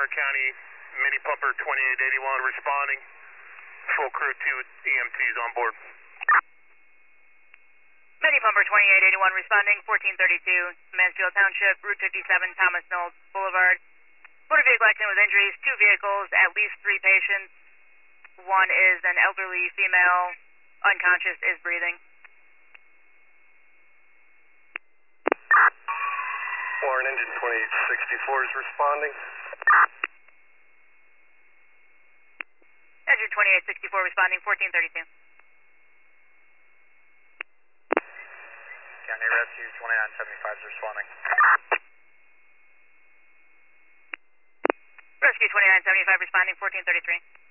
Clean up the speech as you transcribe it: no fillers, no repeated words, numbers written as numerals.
Brevard County, mini pumper 2881 responding. Full crew 2 EMTs on board. Mini pumper 2881 responding, 1432, Mansfield Township, Route 57, Thomas Knowles Boulevard. Motor vehicle accident with injuries, 2 vehicles, at least 3 patients. One is an elderly female, unconscious, is breathing. Warren engine 2864 is responding. Engine 2864 responding, 1432. County Rescue 2975 is responding. Rescue 2975 responding, 1433.